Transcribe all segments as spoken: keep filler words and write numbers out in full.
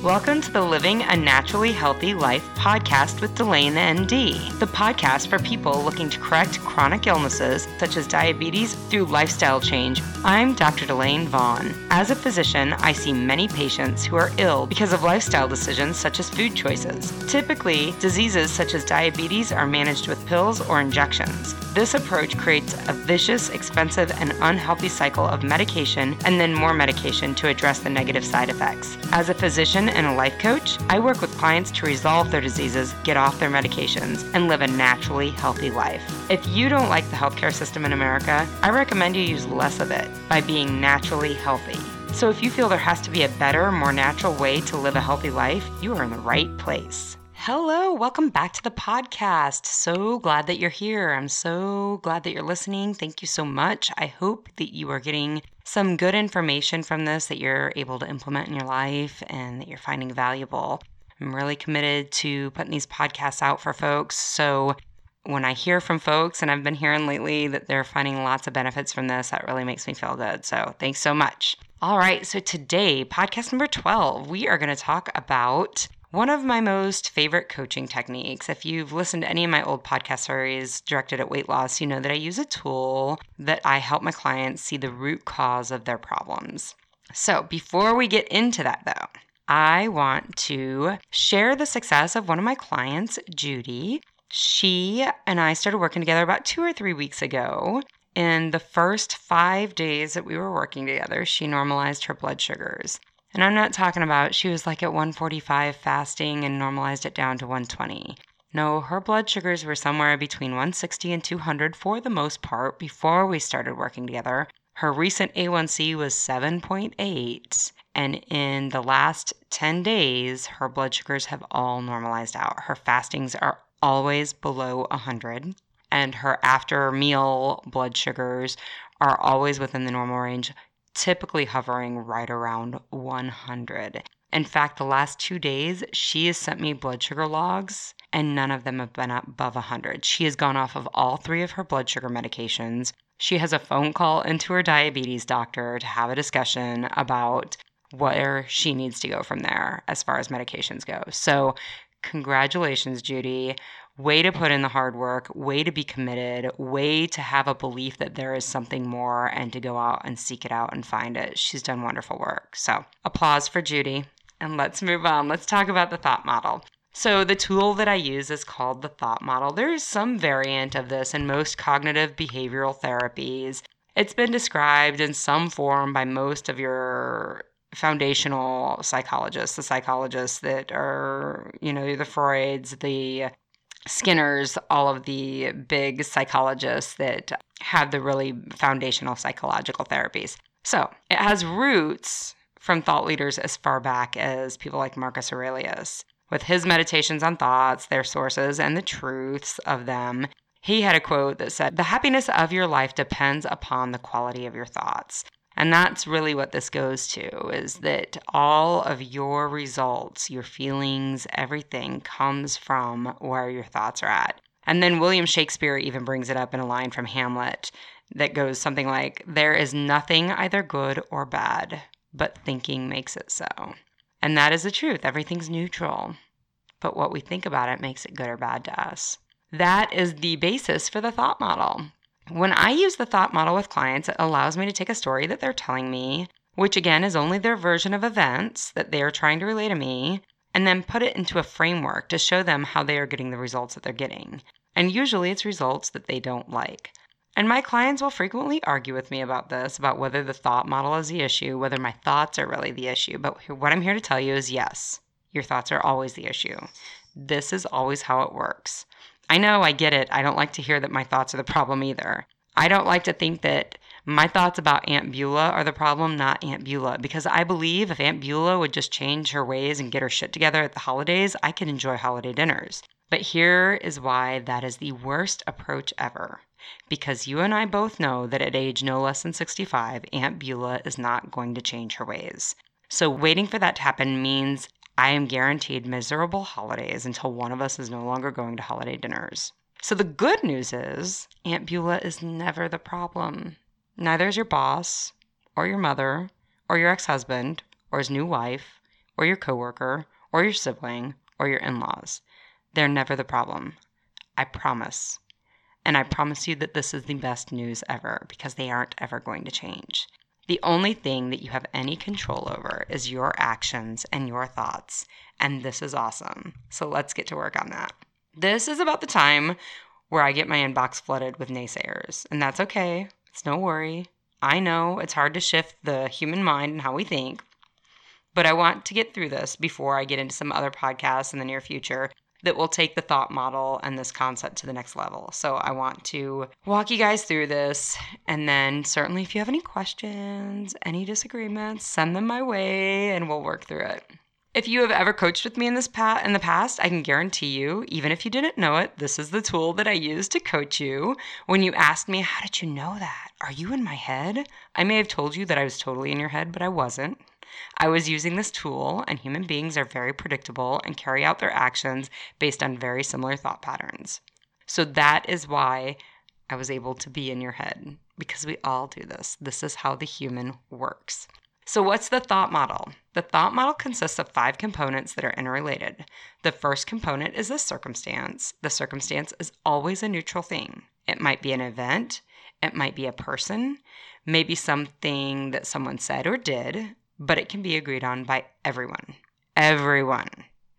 Welcome to the Living a Naturally Healthy Life podcast with Delane N D, the podcast for people looking to correct chronic illnesses such as diabetes through lifestyle change. I'm Doctor Delane Vaughn. As a physician, I see many patients who are ill because of lifestyle decisions such as food choices. Typically, diseases such as diabetes are managed with pills or injections. This approach creates a vicious, expensive, and unhealthy cycle of medication and then more medication to address the negative side effects. As a physician and a life coach, I work with clients to resolve their diseases, get off their medications, and live a naturally healthy life. If you don't like the healthcare system in America, I recommend you use less of it by being naturally healthy. So if you feel there has to be a better, more natural way to live a healthy life, you are in the right place. Hello, welcome back to the podcast. So glad that you're here. I'm so glad that you're listening. Thank you so much. I hope that you are getting some good information from this that you're able to implement in your life and that you're finding valuable. I'm really committed to putting these podcasts out for folks. So when I hear from folks, and I've been hearing lately that they're finding lots of benefits from this, that really makes me feel good. So thanks so much. All right, so today, podcast number twelve, we are going to talk about one of my most favorite coaching techniques. If you've listened to any of my old podcast series directed at weight loss, you know that I use a tool that I help my clients see the root cause of their problems. So before we get into that though, I want to share the success of one of my clients, Judy. She and I started working together about two or three weeks ago. In the first five days that we were working together, she normalized her blood sugars. And I'm not talking about she was like at one forty-five fasting and normalized it down to one twenty. No, her blood sugars were somewhere between one sixty and two hundred for the most part before we started working together. Her recent A one C was seven point eight. And in the last ten days, her blood sugars have all normalized out. Her fastings are always below one hundred. And her after meal blood sugars are always within the normal range, typically hovering right around one hundred. In fact, the last two days, she has sent me blood sugar logs, and none of them have been above one hundred. She has gone off of all three of her blood sugar medications. She has a phone call into her diabetes doctor to have a discussion about where she needs to go from there as far as medications go. So congratulations, Judy. Way to put in the hard work, way to be committed, way to have a belief that there is something more and to go out and seek it out and find it. She's done wonderful work. So applause for Judy. And let's move on. Let's talk about the thought model. So the tool that I use is called the thought model. There is some variant of this in most cognitive behavioral therapies. It's been described in some form by most of your foundational psychologists, the psychologists that are, you know, the Freuds, the Skinners, all of the big psychologists that have the really foundational psychological therapies. So it has roots from thought leaders as far back as people like Marcus Aurelius. With his meditations on thoughts, their sources, and the truths of them, he had a quote that said, "The happiness of your life depends upon the quality of your thoughts." And that's really what this goes to, is that all of your results, your feelings, everything comes from where your thoughts are at. And then William Shakespeare even brings it up in a line from Hamlet that goes something like, "There is nothing either good or bad, but thinking makes it so." And that is the truth. Everything's neutral. But what we think about it makes it good or bad to us. That is the basis for the thought model. When I use the thought model with clients, it allows me to take a story that they're telling me, which again is only their version of events that they are trying to relay to me, and then put it into a framework to show them how they are getting the results that they're getting. And usually it's results that they don't like. And my clients will frequently argue with me about this, about whether the thought model is the issue, whether my thoughts are really the issue. But what I'm here to tell you is yes, your thoughts are always the issue. This is always how it works. I know, I get it. I don't like to hear that my thoughts are the problem either. I don't like to think that my thoughts about Aunt Beulah are the problem, not Aunt Beulah, because I believe if Aunt Beulah would just change her ways and get her shit together at the holidays, I could enjoy holiday dinners. But here is why that is the worst approach ever. Because you and I both know that at age no less than sixty-five, Aunt Beulah is not going to change her ways. So waiting for that to happen means I am guaranteed miserable holidays until one of us is no longer going to holiday dinners. So the good news is Aunt Beulah is never the problem. Neither is your boss or your mother or your ex-husband or his new wife or your coworker or your sibling or your in-laws. They're never the problem. I promise. And I promise you that this is the best news ever because they aren't ever going to change. The only thing that you have any control over is your actions and your thoughts. And this is awesome. So let's get to work on that. This is about the time where I get my inbox flooded with naysayers. And that's okay. It's no worry. I know it's hard to shift the human mind and how we think. But I want to get through this before I get into some other podcasts in the near future that will take the thought model and this concept to the next level. So I want to walk you guys through this. And then certainly if you have any questions, any disagreements, send them my way and we'll work through it. If you have ever coached with me in this pa- in the past, I can guarantee you, even if you didn't know it, this is the tool that I use to coach you. When you asked me, how did you know that? Are you in my head? I may have told you that I was totally in your head, but I wasn't. I was using this tool, and human beings are very predictable and carry out their actions based on very similar thought patterns. So that is why I was able to be in your head, because we all do this. This is how the human works. So what's the thought model? The thought model consists of five components that are interrelated. The first component is the circumstance. The circumstance is always a neutral thing. It might be an event. It might be a person. Maybe something that someone said or did, but it can be agreed on by everyone. Everyone.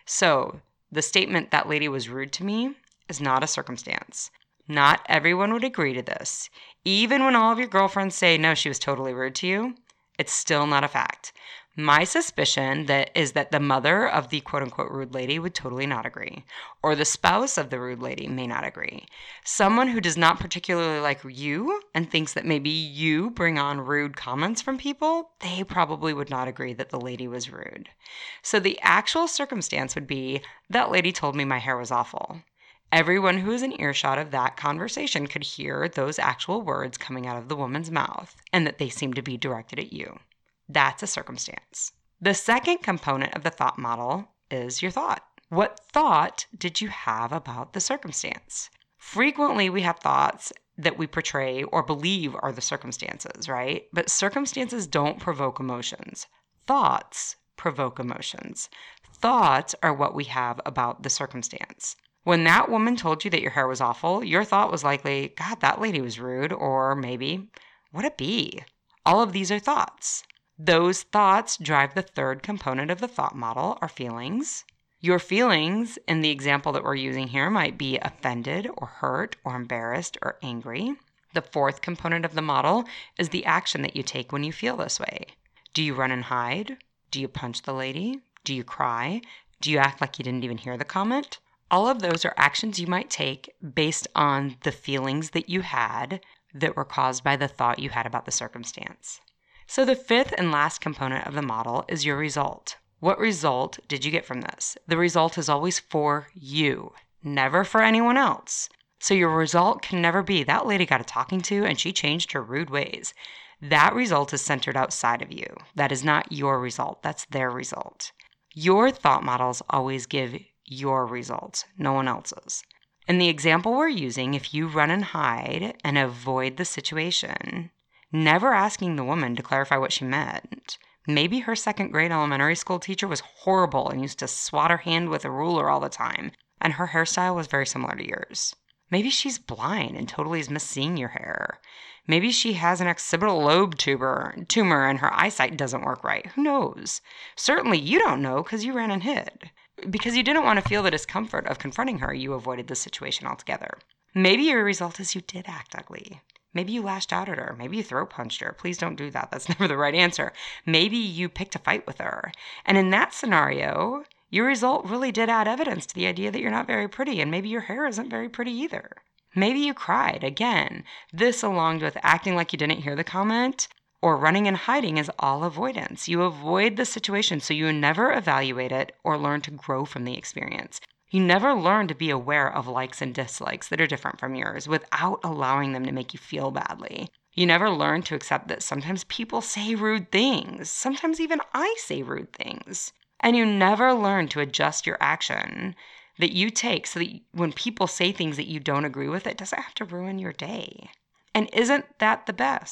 So the statement, that lady was rude to me, is not a circumstance. Not everyone would agree to this. Even when all of your girlfriends say, no, she was totally rude to you, it's still not a fact. My suspicion that is that the mother of the quote-unquote rude lady would totally not agree, or the spouse of the rude lady may not agree. Someone who does not particularly like you and thinks that maybe you bring on rude comments from people, they probably would not agree that the lady was rude. So the actual circumstance would be, that lady told me my hair was awful. Everyone who is in earshot of that conversation could hear those actual words coming out of the woman's mouth, and that they seem to be directed at you. That's a circumstance. The second component of the thought model is your thought. What thought did you have about the circumstance? Frequently, we have thoughts that we portray or believe are the circumstances, right? But circumstances don't provoke emotions. Thoughts provoke emotions. Thoughts are what we have about the circumstance. When that woman told you that your hair was awful, your thought was likely, God, that lady was rude, or maybe, what a bee. All of these are thoughts. Those thoughts drive the third component of the thought model, our feelings. Your feelings, in the example that we're using here, might be offended or hurt or embarrassed or angry. The fourth component of the model is the action that you take when you feel this way. Do you run and hide? Do you punch the lady? Do you cry? Do you act like you didn't even hear the comment? All of those are actions you might take based on the feelings that you had that were caused by the thought you had about the circumstance. So the fifth and last component of the model is your result. What result did you get from this? The result is always for you, never for anyone else. So your result can never be, that lady got a talking to and she changed her rude ways. That result is centered outside of you. That is not your result. That's their result. Your thought models always give your results, no one else's. In the example we're using, if you run and hide and avoid the situation, never asking the woman to clarify what she meant. Maybe her second grade elementary school teacher was horrible and used to swat her hand with a ruler all the time, and her hairstyle was very similar to yours. Maybe she's blind and totally is misseeing your hair. Maybe she has an occipital lobe tumor, tumor and her eyesight doesn't work right. Who knows? Certainly you don't know because you ran and hid. Because you didn't want to feel the discomfort of confronting her, you avoided the situation altogether. Maybe your result is you did act ugly. Maybe you lashed out at her. Maybe you throat punched her. Please don't do that. That's never the right answer. Maybe you picked a fight with her. And in that scenario, your result really did add evidence to the idea that you're not very pretty, and maybe your hair isn't very pretty either. Maybe you cried. Again, this along with acting like you didn't hear the comment or running and hiding is all avoidance. You avoid the situation so you never evaluate it or learn to grow from the experience. You never learn to be aware of likes and dislikes that are different from yours without allowing them to make you feel badly. You never learn to accept that sometimes people say rude things. Sometimes even I say rude things. And you never learn to adjust your action that you take so that when people say things that you don't agree with, it doesn't have to ruin your day. And isn't that the best?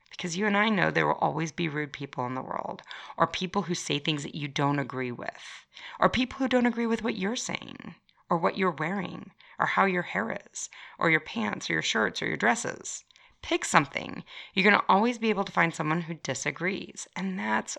Because you and I know there will always be rude people in the world, or people who say things that you don't agree with, or people who don't agree with what you're saying, or what you're wearing, or how your hair is, or your pants, or your shirts, or your dresses. Pick something. You're going to always be able to find someone who disagrees, and that's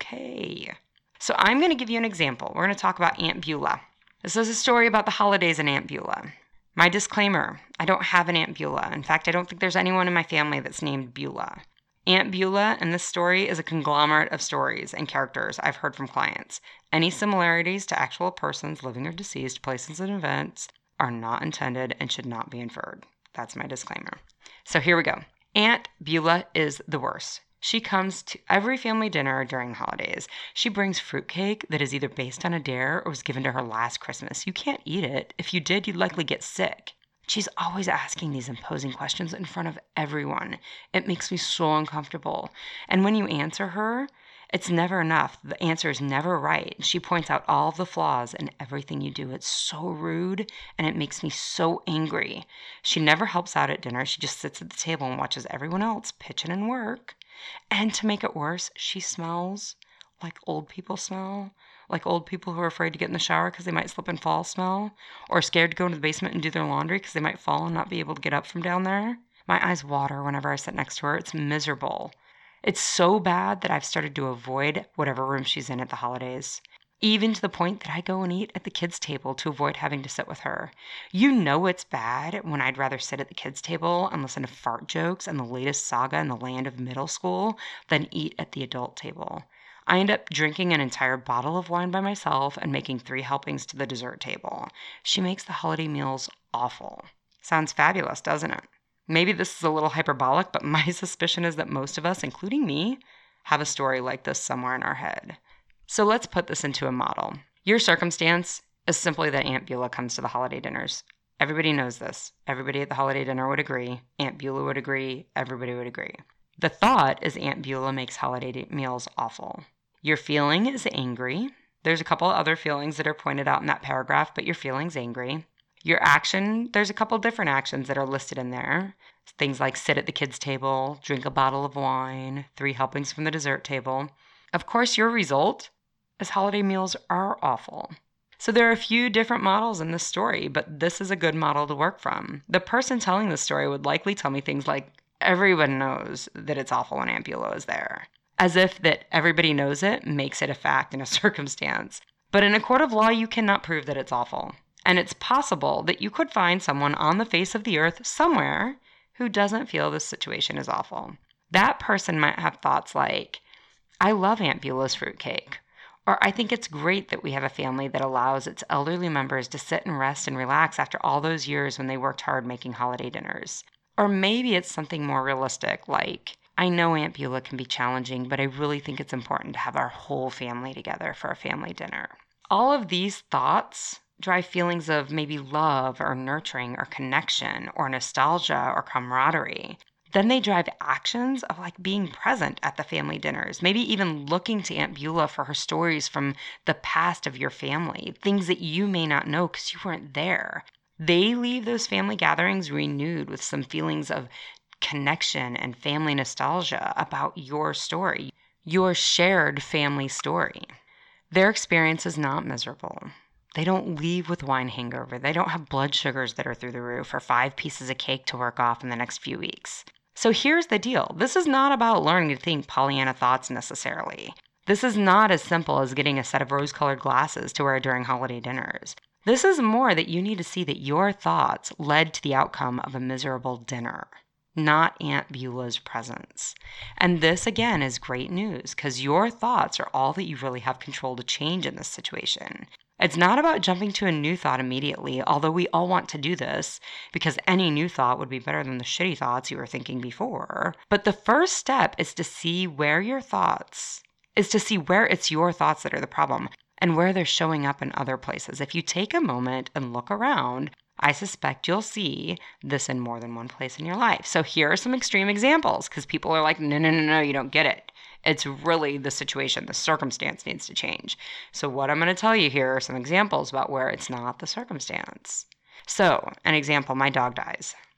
okay. So I'm going to give you an example. We're going to talk about Aunt Beulah. This is a story about the holidays and Aunt Beulah. My disclaimer, I don't have an Aunt Beulah. In fact, I don't think there's anyone in my family that's named Beulah. Aunt Beulah in this story is a conglomerate of stories and characters I've heard from clients. Any similarities to actual persons, living or deceased, places and events are not intended and should not be inferred. That's my disclaimer. So here we go. Aunt Beulah is the worst. She comes to every family dinner during the holidays. She brings fruitcake that is either based on a dare or was given to her last Christmas. You can't eat it. If you did, you'd likely get sick. She's always asking these imposing questions in front of everyone. It makes me so uncomfortable. And when you answer her, it's never enough. The answer is never right. She points out all the flaws in everything you do. It's so rude, and it makes me so angry. She never helps out at dinner. She just sits at the table and watches everyone else pitch in and work. And to make it worse, she smells like old people smell, like old people who are afraid to get in the shower because they might slip and fall smell, or scared to go into the basement and do their laundry because they might fall and not be able to get up from down there. My eyes water whenever I sit next to her. It's miserable. It's so bad that I've started to avoid whatever room she's in at the holidays, even to the point that I go and eat at the kids' table to avoid having to sit with her. You know it's bad when I'd rather sit at the kids' table and listen to fart jokes and the latest saga in the land of middle school than eat at the adult table. I end up drinking an entire bottle of wine by myself and making three helpings to the dessert table. She makes the holiday meals awful. Sounds fabulous, doesn't it? Maybe this is a little hyperbolic, but my suspicion is that most of us, including me, have a story like this somewhere in our head. So let's put this into a model. Your circumstance is simply that Aunt Beulah comes to the holiday dinners. Everybody knows this. Everybody at the holiday dinner would agree. Aunt Beulah would agree. Everybody would agree. The thought is Aunt Beulah makes holiday meals awful. Your feeling is angry. There's a couple other feelings that are pointed out in that paragraph, but your feeling's angry. Your action, there's a couple different actions that are listed in there. Things like sit at the kids' table, drink a bottle of wine, three helpings from the dessert table. Of course, your result is holiday meals are awful. So there are a few different models in this story, but this is a good model to work from. The person telling the story would likely tell me things like, everyone knows that it's awful when Aunt Beulah is there. As if that everybody knows it makes it a fact in a circumstance. But in a court of law, you cannot prove that it's awful. And it's possible that you could find someone on the face of the earth somewhere who doesn't feel this situation is awful. That person might have thoughts like, I love Aunt Beulah's fruitcake. Or I think it's great that we have a family that allows its elderly members to sit and rest and relax after all those years when they worked hard making holiday dinners. Or maybe it's something more realistic like, I know Aunt Beulah can be challenging, but I really think it's important to have our whole family together for a family dinner. All of these thoughts drive feelings of maybe love or nurturing or connection or nostalgia or camaraderie. Then they drive actions of like being present at the family dinners, maybe even looking to Aunt Beulah for her stories from the past of your family, things that you may not know because you weren't there. They leave those family gatherings renewed with some feelings of connection and family nostalgia about your story, your shared family story. Their experience is not miserable. They don't leave with wine hangover. They don't have blood sugars that are through the roof or five pieces of cake to work off in the next few weeks. So here's the deal. This is not about learning to think Pollyanna thoughts necessarily. This is not as simple as getting a set of rose-colored glasses to wear during holiday dinners. This is more that you need to see that your thoughts led to the outcome of a miserable dinner, not Aunt Beulah's presence. And this, again, is great news because your thoughts are all that you really have control to change in this situation. It's not about jumping to a new thought immediately, although we all want to do this because any new thought would be better than the shitty thoughts you were thinking before. But the first step is to see where your thoughts, is to see where it's your thoughts that are the problem and where they're showing up in other places. If you take a moment and look around, I suspect you'll see this in more than one place in your life. So here are some extreme examples because people are like, no, no, no, no, you don't get it. It's really the situation, the circumstance needs to change. So what I'm going to tell you here are some examples about where it's not the circumstance. So an example, my dog dies.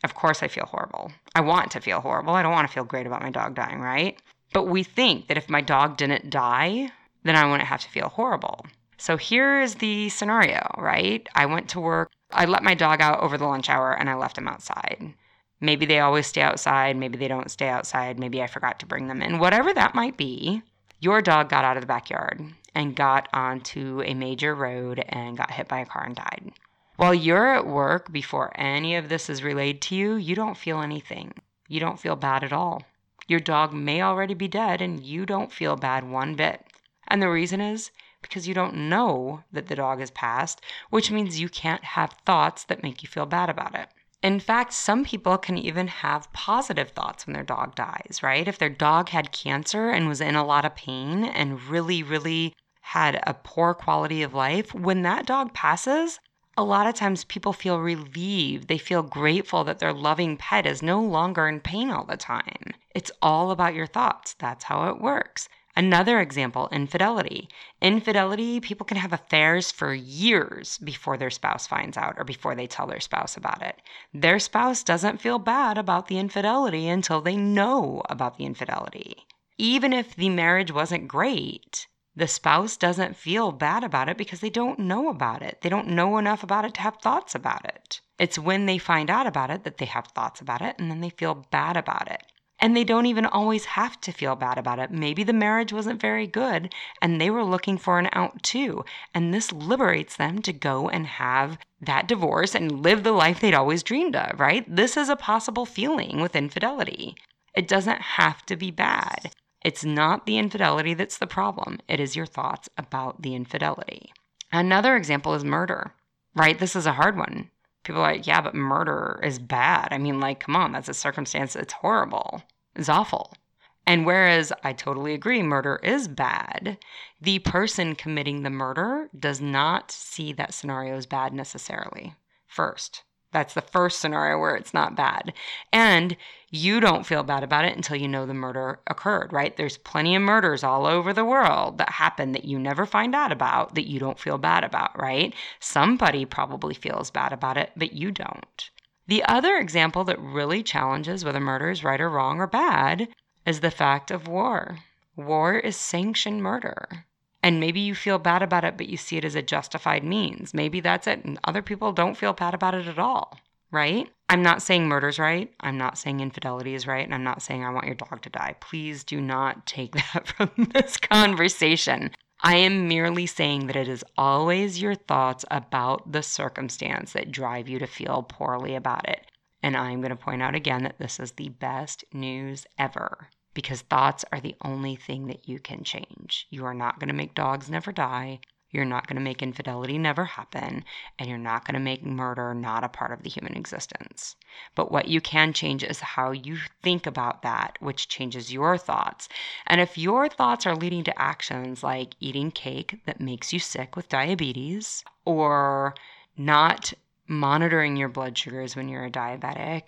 Of course I feel horrible. I want to feel horrible. I don't want to feel great about my dog dying, right? But we think that if my dog didn't die, then I wouldn't have to feel horrible. So here is the scenario, right? I went to work. I let my dog out over the lunch hour and I left him outside. Maybe they always stay outside. Maybe they don't stay outside. Maybe I forgot to bring them in. Whatever that might be, your dog got out of the backyard and got onto a major road and got hit by a car and died. While you're at work, before any of this is relayed to you, you don't feel anything. You don't feel bad at all. Your dog may already be dead and you don't feel bad one bit. And the reason is because you don't know that the dog has passed, which means you can't have thoughts that make you feel bad about it. In fact, some people can even have positive thoughts when their dog dies, right? If their dog had cancer and was in a lot of pain and really, really had a poor quality of life, when that dog passes, a lot of times people feel relieved. They feel grateful that their loving pet is no longer in pain all the time. It's all about your thoughts. That's how it works. Another example, infidelity. Infidelity, people can have affairs for years before their spouse finds out or before they tell their spouse about it. Their spouse doesn't feel bad about the infidelity until they know about the infidelity. Even if the marriage wasn't great, the spouse doesn't feel bad about it because they don't know about it. They don't know enough about it to have thoughts about it. It's when they find out about it that they have thoughts about it and then they feel bad about it. And they don't even always have to feel bad about it. Maybe the marriage wasn't very good and they were looking for an out too. And this liberates them to go and have that divorce and live the life they'd always dreamed of, right? This is a possible feeling with infidelity. It doesn't have to be bad. It's not the infidelity that's the problem. It is your thoughts about the infidelity. Another example is murder, right? This is a hard one. People are like, yeah, but murder is bad. I mean, like, come on, that's a circumstance. It's horrible. It's awful. And whereas I totally agree, murder is bad, the person committing the murder does not see that scenario as bad necessarily. First, that's the first scenario where it's not bad. And you don't feel bad about it until you know the murder occurred, right? There's plenty of murders all over the world that happen that you never find out about, that you don't feel bad about, right? Somebody probably feels bad about it, but you don't. The other example that really challenges whether murder is right or wrong or bad is the fact of war. War is sanctioned murder. And maybe you feel bad about it, but you see it as a justified means. Maybe that's it. And other people don't feel bad about it at all, right? I'm not saying murder's right. I'm not saying infidelity is right. And I'm not saying I want your dog to die. Please do not take that from this conversation. I am merely saying that it is always your thoughts about the circumstance that drive you to feel poorly about it. And I'm going to point out again that this is the best news ever, because thoughts are the only thing that you can change. You are not going to make dogs never die. You're not going to make infidelity never happen, and you're not going to make murder not a part of the human existence. But what you can change is how you think about that, which changes your thoughts. And if your thoughts are leading to actions like eating cake that makes you sick with diabetes, or not monitoring your blood sugars when you're a diabetic,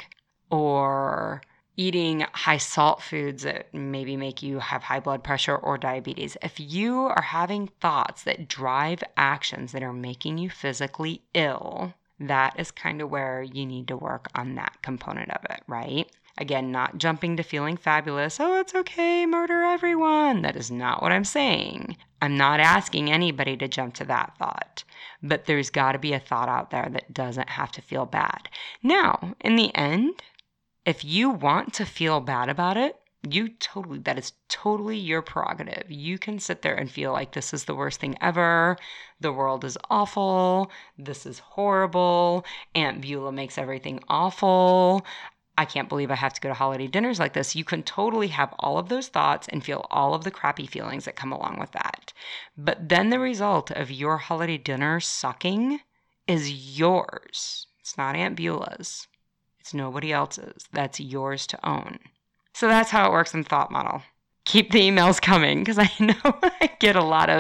or eating high salt foods that maybe make you have high blood pressure or diabetes. If you are having thoughts that drive actions that are making you physically ill, that is kind of where you need to work on that component of it, right? Again, not jumping to feeling fabulous. Oh, it's okay, murder everyone. That is not what I'm saying. I'm not asking anybody to jump to that thought, but there's got to be a thought out there that doesn't have to feel bad. Now, in the end, if you want to feel bad about it, you totally, that is totally your prerogative. You can sit there and feel like this is the worst thing ever. The world is awful. This is horrible. Aunt Beulah makes everything awful. I can't believe I have to go to holiday dinners like this. You can totally have all of those thoughts and feel all of the crappy feelings that come along with that. But then the result of your holiday dinner sucking is yours. It's not Aunt Beulah's. It's nobody else's. That's yours to own. So that's how it works in Thought Model. Keep the emails coming, because I know I get a lot of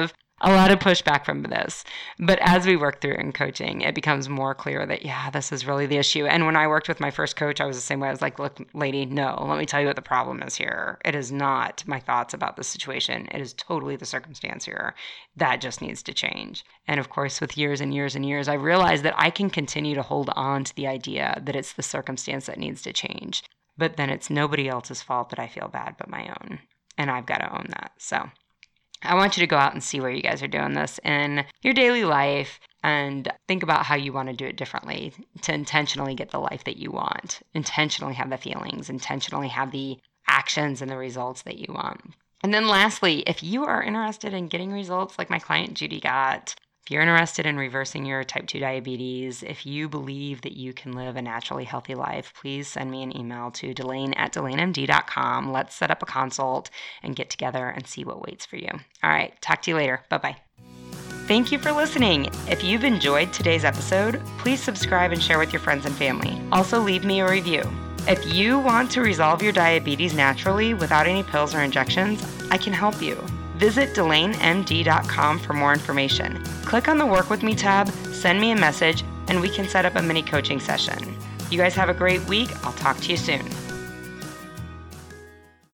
a lot of pushback from this. But as we work through in coaching, it becomes more clear that, yeah, this is really the issue. And when I worked with my first coach, I was the same way. I was like, look, lady, no, let me tell you what the problem is here. It is not my thoughts about the situation. It is totally the circumstance here. That just needs to change. And of course, with years and years and years, I realized that I can continue to hold on to the idea that it's the circumstance that needs to change. But then it's nobody else's fault that I feel bad but my own. And I've got to own that. So I want you to go out and see where you guys are doing this in your daily life and think about how you want to do it differently to intentionally get the life that you want, intentionally have the feelings, intentionally have the actions and the results that you want. And then lastly, if you are interested in getting results like my client Judy got, if you're interested in reversing your type two diabetes, if you believe that you can live a naturally healthy life, please send me an email to Delane at Delane M D dot com. Let's set up a consult and get together and see what waits for you. All right, talk to you later. Bye-bye. Thank you for listening. If you've enjoyed today's episode, please subscribe and share with your friends and family. Also, leave me a review. If you want to resolve your diabetes naturally without any pills or injections, I can help you. Visit Delane M D dot com for more information. Click on the Work With Me tab, send me a message, and we can set up a mini coaching session. You guys have a great week. I'll talk to you soon.